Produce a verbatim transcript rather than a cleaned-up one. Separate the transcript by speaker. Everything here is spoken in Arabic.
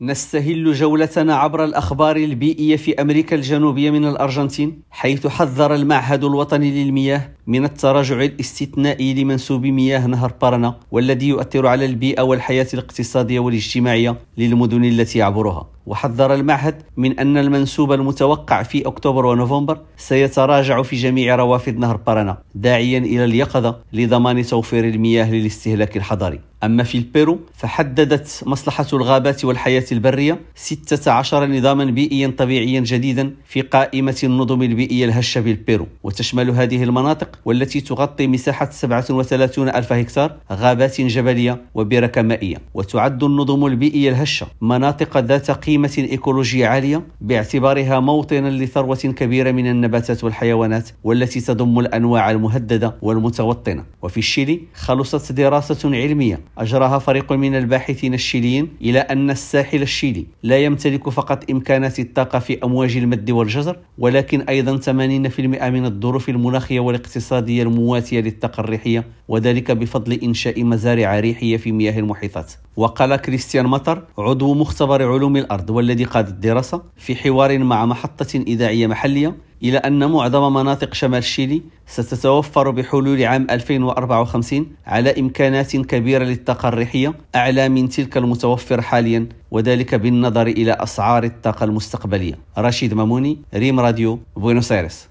Speaker 1: نستهل جولتنا عبر الأخبار البيئية في أمريكا الجنوبية من الأرجنتين، حيث حذر المعهد الوطني للمياه من التراجع الاستثنائي لمنسوب مياه نهر بارانا، والذي يؤثر على البيئة والحياة الاقتصادية والاجتماعية للمدن التي يعبرها. وحذر المعهد من أن المنسوب المتوقع في أكتوبر ونوفمبر سيتراجع في جميع روافد نهر بارانا، داعيا إلى اليقظة لضمان توفير المياه للاستهلاك الحضري. أما في البيرو فحددت مصلحة الغابات والحياة البرية ستة عشر نظاما بيئيا طبيعيا جديدا في قائمة النظم البيئية الهشة بالبيرو، وتشمل هذه المناطق والتي تغطي مساحة سبعة وثلاثين ألف هكتار غابات جبلية وبركة مائية. وتعد النظم البيئية الهشة مناطق ذات قيمة إيكولوجية عالية باعتبارها موطنا لثروة كبيرة من النباتات والحيوانات، والتي تضم الأنواع المهددة والمتوطنة. وفي الشيلي خلصت دراسة علمية أجراها فريق من الباحثين الشيليين إلى أن الساحل الشيلي لا يمتلك فقط إمكانات الطاقة في أمواج المد والجزر، ولكن أيضا ثمانين بالمئة من الظروف المناخية والاقتصادية المواتية للطاقة الريحية، وذلك بفضل إنشاء مزارع ريحية في مياه المحيطات. وقال كريستيان مطر عضو مختبر علوم الأرض والذي قاد الدراسة في حوار مع محطة إذاعية محلية إلى أن معظم مناطق شمال شيلي ستتوفر بحلول عام ألفين وأربعة وخمسين على إمكانات كبيرة للطاقة الريحية أعلى من تلك المتوفر حاليا، وذلك بالنظر إلى أسعار الطاقة المستقبلية. رشيد ماموني، ريم راديو، بوينوس آيرس.